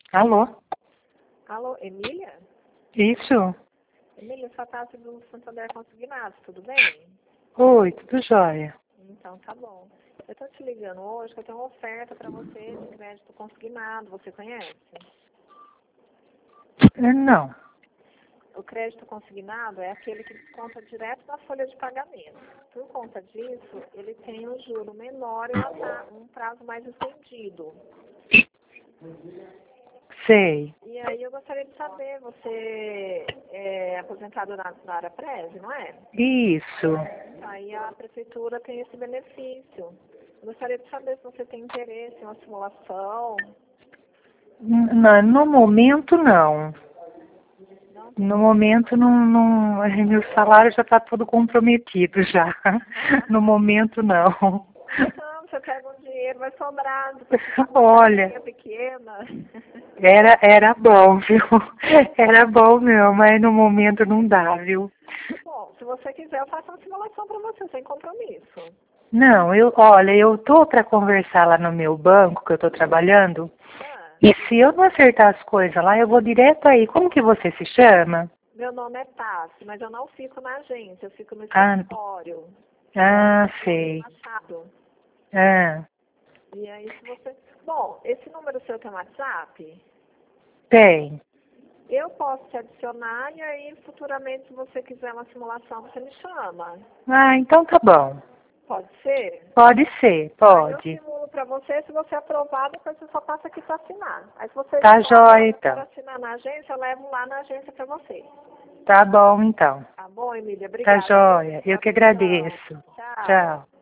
Alô? Alô, Emília? Isso? Emília, sua taxa do Santander Consignado, tudo bem? Oi, tudo jóia? Então, tá bom. Eu tô te ligando hoje que eu tenho uma oferta para você de crédito consignado, você conhece? Não. O crédito consignado é aquele que conta direto na folha de pagamento. Por conta disso, ele tem um juro menor e um prazo mais estendido. Sei. E aí eu gostaria de saber, você é aposentado na área Preve, não é? Isso. Aí a prefeitura tem esse benefício. Eu gostaria de saber se você tem interesse em uma simulação. No momento, não. Não? No momento, meu salário já está todo comprometido já. No momento, não. Não, você pega um dinheiro, vai sobrar. Depois você paga uma Olha, parcelinha pequena. era bom, viu? Era bom meu, mas no momento não dá, viu? Bom, se você quiser, eu faço uma simulação para você, sem compromisso. Não, olha, eu tô para conversar lá no meu banco que eu tô trabalhando. Ah, E se eu não acertar as coisas lá, eu vou direto aí. Como que você se chama? meu nome é Tassi, mas eu não fico na agência, eu fico no Ah, escritório. sei. Machado. Ah, E aí, se você... Bom, esse número seu tem WhatsApp? tem. Eu posso te adicionar e aí, futuramente, se você quiser uma simulação, você me chama. Ah, então tá bom. Pode ser? Pode ser, Aí eu pode. simulo para você, se você aprovar, depois você só passa aqui para assinar. Aí se você Tá for jóia, para então. assinar na agência, eu levo lá na agência para você. Tá bom, então. Tá bom, Emília? Tá Obrigada pela jóia. Eu que atenção. agradeço. Tchau. Tchau.